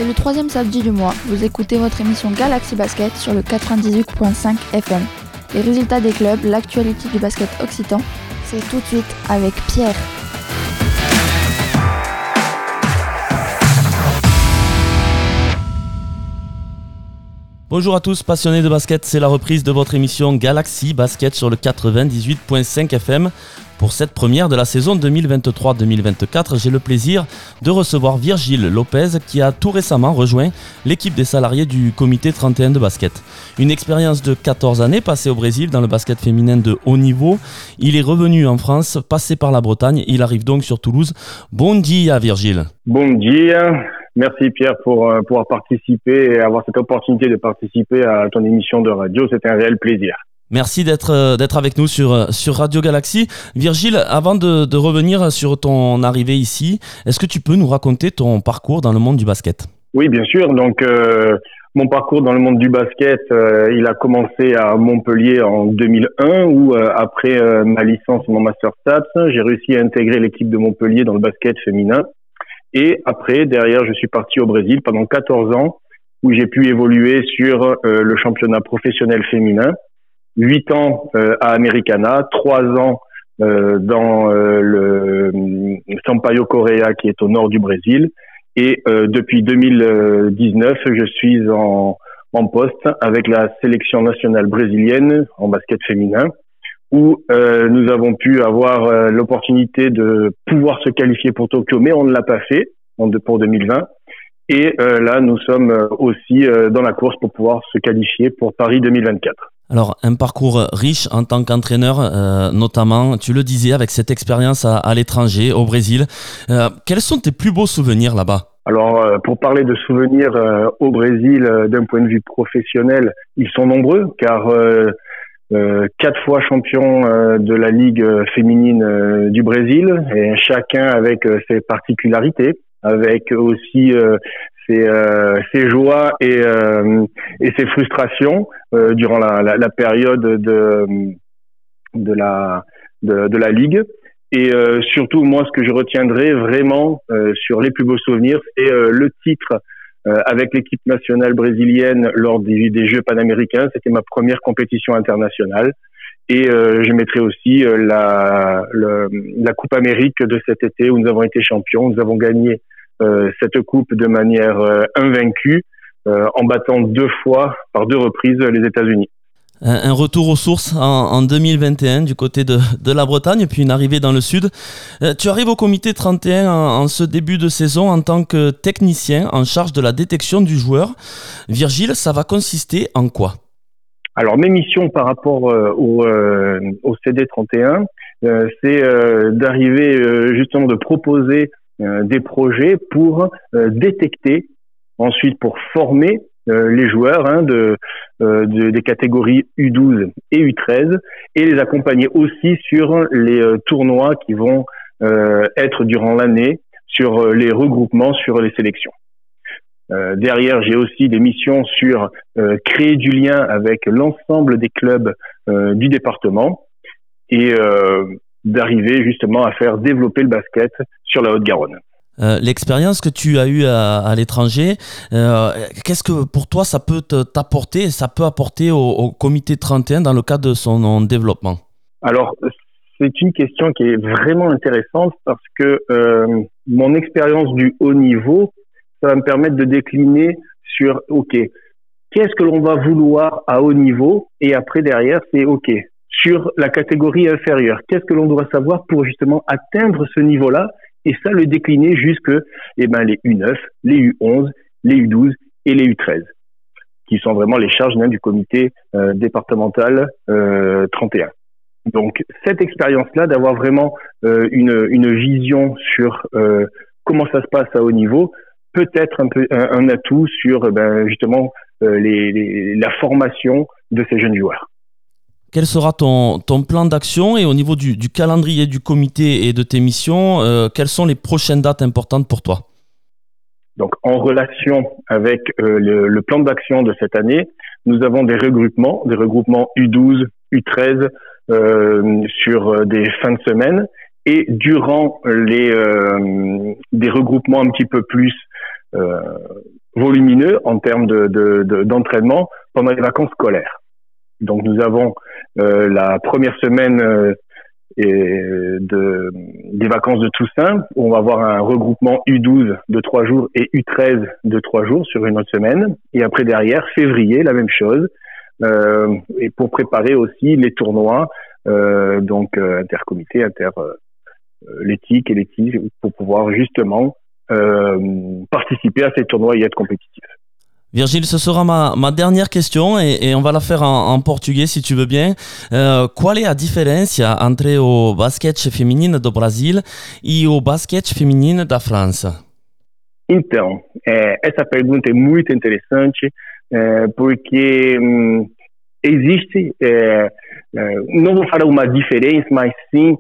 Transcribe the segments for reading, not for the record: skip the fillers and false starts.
le troisième samedi du mois, vous écoutez votre émission Galaxy Basket sur le 98.5 FM. Les résultats des clubs, l'actualité du basket occitan, c'est tout de suite avec Pierre. Bonjour à tous, passionnés de basket, c'est la reprise de votre émission Galaxy Basket sur le 98.5 FM. Pour cette première de la saison 2023-2024, j'ai le plaisir de recevoir Virgile Lopez qui a tout récemment rejoint l'équipe des salariés du comité 31 de basket. Une expérience de 14 années passée au Brésil dans le basket féminin de haut niveau. Il est revenu en France, passé par la Bretagne, il arrive donc sur Toulouse. Bon dia Virgile. Bon dia. Merci Pierre pour pouvoir participer et avoir cette opportunité de participer à ton émission de radio. C'est un réel plaisir. Merci d'être avec nous sur Radio Galaxy. Virgile, avant de revenir sur ton arrivée ici, est-ce que tu peux nous raconter ton parcours dans le monde du basket ? Oui, bien sûr. Donc, mon parcours dans le monde du basket, il a commencé à Montpellier en 2001 où, après ma licence et mon master STAPS, j'ai réussi à intégrer l'équipe de Montpellier dans le basket féminin. Et après, derrière, je suis parti au Brésil pendant 14 ans où j'ai pu évoluer sur le championnat professionnel féminin. 8 ans à Americana, 3 ans dans le Sampaio Correa qui est au nord du Brésil. Et depuis 2019, je suis en poste avec la sélection nationale brésilienne en basket féminin, où nous avons pu avoir l'opportunité de pouvoir se qualifier pour Tokyo, mais on ne l'a pas fait pour 2020. Et là, nous sommes aussi dans la course pour pouvoir se qualifier pour Paris 2024. Alors, un parcours riche en tant qu'entraîneur, notamment, tu le disais, avec cette expérience à l'étranger, au Brésil. Quels sont tes plus beaux souvenirs là-bas ? Alors, pour parler de souvenirs au Brésil, d'un point de vue professionnel, ils sont nombreux, car 4 fois champion de la Ligue féminine du Brésil, et chacun avec ses particularités, avec aussi ses joies et ses frustrations durant la période de la Ligue. Et surtout, moi, ce que je retiendrai vraiment sur les plus beaux souvenirs, c'est le titre avec l'équipe nationale brésilienne lors des Jeux panaméricains. C'était ma première compétition internationale. Et je mettrai aussi la Coupe Amérique de cet été où nous avons été champions. Nous avons gagné cette coupe de manière invaincue en battant 2 fois, par 2 reprises, les États-Unis. Un retour aux sources en 2021 du côté de la Bretagne, puis une arrivée dans le sud. Tu arrives au comité 31 en ce début de saison en tant que technicien en charge de la détection du joueur. Virgile, ça va consister en quoi ? Alors, mes missions par rapport au CD 31, c'est d'arriver justement de proposer des projets pour détecter, ensuite pour former les joueurs des catégories U12 et U13 et les accompagner aussi sur les tournois qui vont être durant l'année, sur les regroupements, sur les sélections. Derrière, j'ai aussi des missions sur créer du lien avec l'ensemble des clubs du département et d'arriver justement à faire développer le basket sur la Haute-Garonne. L'expérience que tu as eue à l'étranger, qu'est-ce que pour toi ça peut t'apporter, ça peut apporter au comité 31 dans le cadre de son développement ? Alors, c'est une question qui est vraiment intéressante parce que mon expérience du haut niveau, ça va me permettre de décliner sur, OK, qu'est-ce que l'on va vouloir à haut niveau ? Et après, derrière, c'est OK, sur la catégorie inférieure, qu'est-ce que l'on doit savoir pour justement atteindre ce niveau-là ? Et ça, le décliner jusque les U9, les U11, les U12 et les U13, qui sont vraiment les charges du comité départemental 31. Donc, cette expérience-là, d'avoir vraiment une vision sur comment ça se passe à haut niveau, peut être un atout sur justement la formation de ces jeunes joueurs. Quel sera ton plan d'action et au niveau du calendrier du comité et de tes missions, quelles sont les prochaines dates importantes pour toi ? Donc, en relation avec le plan d'action de cette année, nous avons des regroupements U12, U13 sur des fins de semaine et durant des regroupements un petit peu plus volumineux en termes d'entraînement pendant les vacances scolaires. Donc nous avons la première semaine des vacances de Toussaint, où on va avoir un regroupement U12 de 3 jours et U13 de 3 jours sur une autre semaine. Et après derrière, février, la même chose, et pour préparer aussi les tournois, intercomités, l'éthique et l'éthique, pour pouvoir justement participer à ces tournois et être compétitif. Virgile, ce sera ma dernière question et on va la faire en portugais si tu veux bien. Qual é a diferença entre o basquete feminino do Brasil e o basquete feminino da França? Então, essa pergunta é muito interessante porque existe, não vou falar uma diferença, mas sim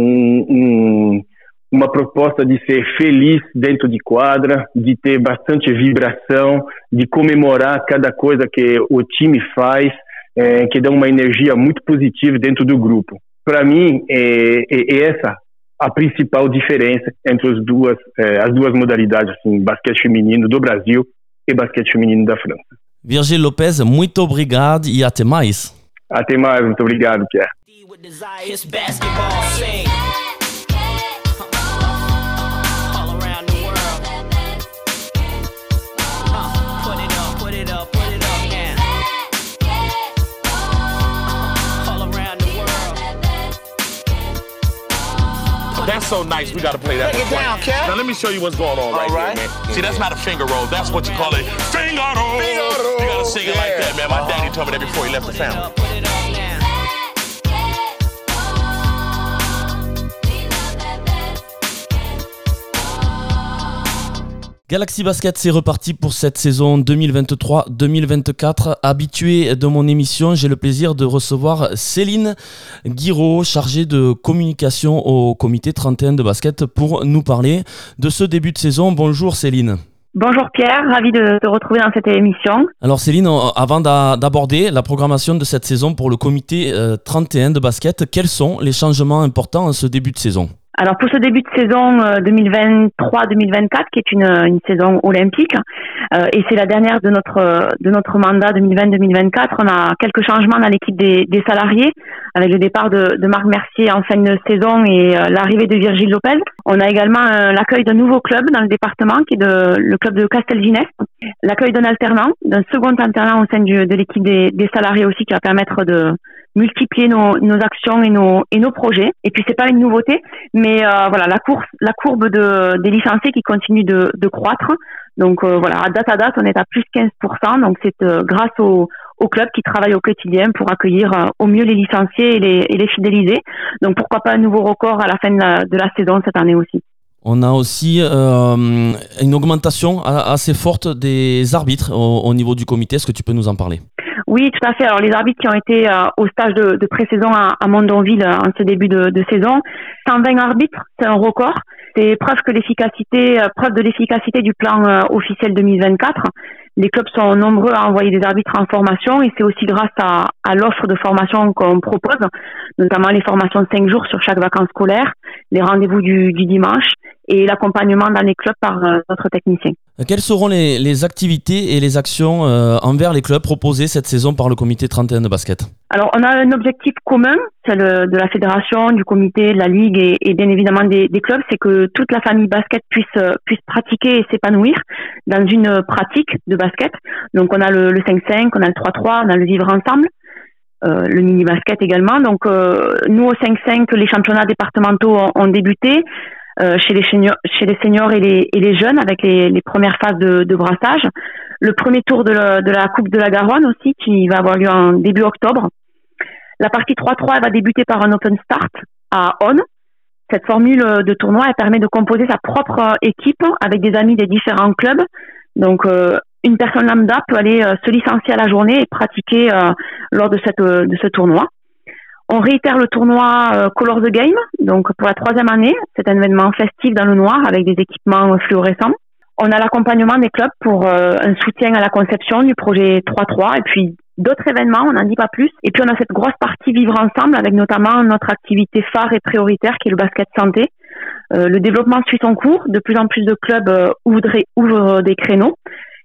uma proposta de ser feliz dentro de quadra, de ter bastante vibração, de comemorar cada coisa que o time faz, que dá uma energia muito positiva dentro do grupo. Para mim, é essa a principal diferença entre as duas modalidades, assim, basquete feminino do Brasil e basquete feminino da França. Virgile Lopes, muito obrigado e até mais. Até mais, muito obrigado, Pierre. That's so nice. We got to play that. Break it down, Kev. Now let me show you what's going on right here, man. See, that's not a finger roll. That's what you call it. Finger roll. You got to sing it like that, man. My daddy told me that before he left the family. Galaxy Basket, c'est reparti pour cette saison 2023-2024. Habitué de mon émission, j'ai le plaisir de recevoir Céline Guiraud, chargée de communication au comité 31 de basket, pour nous parler de ce début de saison. Bonjour Céline. Bonjour Pierre, ravi de te retrouver dans cette émission. Alors Céline, avant d'aborder la programmation de cette saison pour le comité 31 de basket, quels sont les changements importants en ce début de saison ? Alors pour ce début de saison 2023-2024, qui est une saison olympique, et c'est la dernière de notre mandat 2020-2024, on a quelques changements dans l'équipe des salariés, avec le départ de Marc Mercier en fin de saison et l'arrivée de Virgile Lopes. On a également l'accueil d'un nouveau club dans le département, qui est le club de Castelginest, l'accueil d'un second alternant au sein de l'équipe des salariés aussi, qui va permettre de multiplier nos actions et nos projets. Et puis c'est pas une nouveauté, mais voilà, la courbe des licenciés qui continue de croître. Donc voilà, à date on est à plus 15%, donc c'est grâce au club qui travaille au quotidien pour accueillir au mieux les licenciés et les fidéliser. Donc pourquoi pas un nouveau record à la fin de la saison cette année aussi. On a aussi une augmentation assez forte des arbitres au niveau du comité. Est-ce que tu peux nous en parler ? Oui, tout à fait. Alors les arbitres qui ont été au stage de pré-saison à Mondonville en ce début de saison, 120 arbitres, c'est un record. C'est preuve de l'efficacité du plan officiel 2024. Les clubs sont nombreux à envoyer des arbitres en formation et c'est aussi grâce à l'offre de formation qu'on propose, notamment les formations de 5 jours sur chaque vacances scolaire, les rendez-vous du dimanche et l'accompagnement dans les clubs par notre technicien. Quelles seront les activités et les actions envers les clubs proposées cette saison par le comité 31 de basket ? Alors, on a un objectif commun, celle de la fédération, du comité, de la ligue et bien évidemment des clubs, c'est que toute la famille basket puisse pratiquer et s'épanouir dans une pratique de basket. Donc, on a le 5-5, on a le 3-3, on a le vivre ensemble. Le mini-basket également. Donc, nous, au 5-5, les championnats départementaux ont débuté. Chez les seniors et les jeunes avec les premières phases de brassage. Le premier tour de la Coupe de la Garonne aussi qui va avoir lieu en début octobre. La partie 3-3 elle va débuter par un open start à On. Cette formule de tournoi elle permet de composer sa propre équipe avec des amis des différents clubs. Donc une personne lambda peut aller se licencier à la journée et pratiquer lors de ce tournoi. On réitère le tournoi Color the Game, donc pour la 3e année. C'est un événement festif dans le noir avec des équipements fluorescents. On a l'accompagnement des clubs pour un soutien à la conception du projet 3-3 et puis d'autres événements, on n'en dit pas plus. Et puis on a cette grosse partie vivre ensemble avec notamment notre activité phare et prioritaire qui est le basket santé. Le développement suit son cours. De plus en plus de clubs ouvrent des créneaux.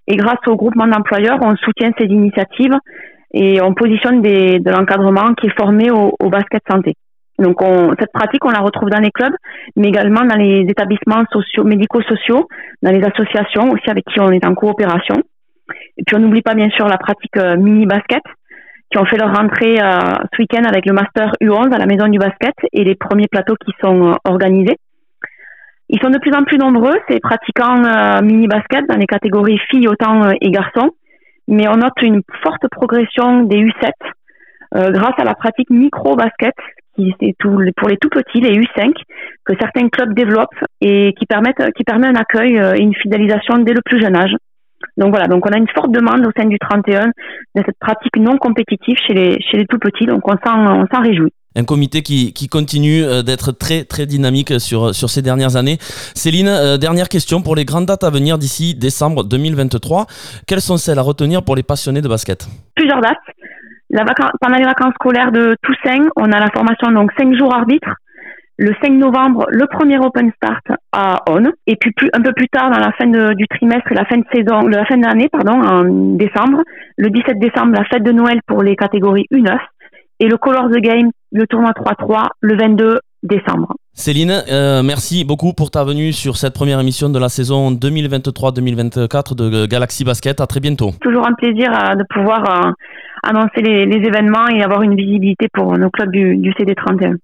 Et grâce au groupement d'employeurs, on soutient ces initiatives et on positionne de l'encadrement qui est formé au basket santé. Donc cette pratique, on la retrouve dans les clubs, mais également dans les établissements médico-sociaux, dans les associations aussi avec qui on est en coopération. Et puis on n'oublie pas bien sûr la pratique mini-basket, qui ont fait leur rentrée ce week-end avec le Master U11 à la Maison du Basket et les premiers plateaux qui sont organisés. Ils sont de plus en plus nombreux, ces pratiquants mini-basket dans les catégories filles autant et garçons, mais on note une forte progression des U7 grâce à la pratique micro-basket, qui c'est pour les tout petits, les U5, que certains clubs développent et qui permet un accueil et une fidélisation dès le plus jeune âge. Donc voilà, donc on a une forte demande au sein du 31 de cette pratique non compétitive chez les tout petits, donc on s'en réjouit. Un comité qui continue d'être très très dynamique sur ces dernières années. Céline, dernière question pour les grandes dates à venir d'ici décembre 2023. Quelles sont celles à retenir pour les passionnés de basket? Plusieurs dates. Pendant les vacances scolaires de Toussaint, on a la formation donc 5 jours arbitres. Le 5 novembre, le premier Open Start à On. Et puis un peu plus tard, dans la fin du trimestre et la fin de l'année, en décembre, le 17 décembre, la fête de Noël pour les catégories U9. Et le Color the Game, le tournoi 3-3, le 22 décembre. Céline, merci beaucoup pour ta venue sur cette première émission de la saison 2023-2024 de Galaxy Basket. À très bientôt. Toujours un plaisir de pouvoir annoncer les événements et avoir une visibilité pour nos clubs du CD31.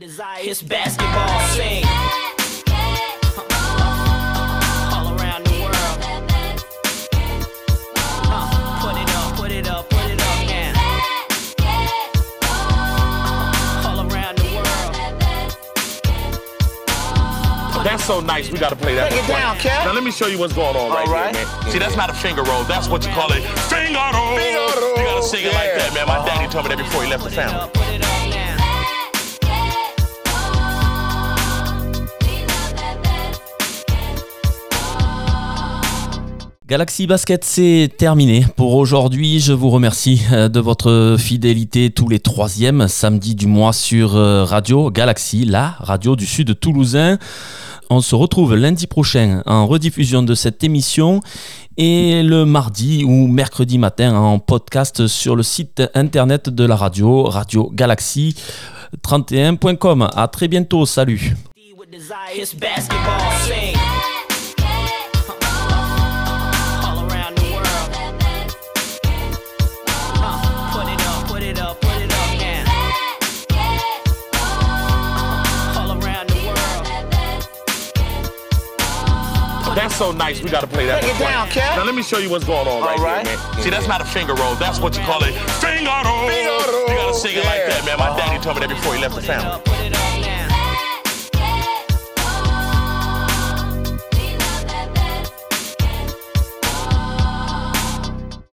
That's so nice, we gotta play that. Take it down, Kev. Now let me show you what's going on right here, man. See, that's not a finger roll, that's what you call it. Finger roll! You gotta sing it like that, man. My daddy told me that before he left the family. Galaxy Basket, c'est terminé pour aujourd'hui. Je vous remercie de votre fidélité tous les 3e samedis du mois sur Radio Galaxy, la radio du sud toulousain. On se retrouve lundi prochain en rediffusion de cette émission et le mardi ou mercredi matin en podcast sur le site internet de la radio, radiogalaxy31.com. À très bientôt, salut. That's so nice, we gotta play that. Take it down, Kev. Now let me show you what's going on right here, man. See, that's not a finger roll, that's what you call it. Finger roll! You gotta sing it like that, man. My daddy told me that before he left the family.